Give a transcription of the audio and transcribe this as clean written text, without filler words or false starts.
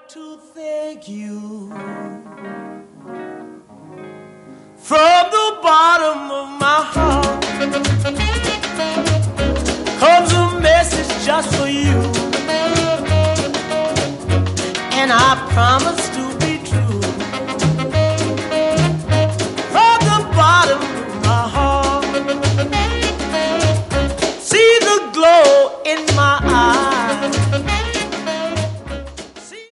to thank you from the bottom of my heart. Comes a message just for you, and I promise to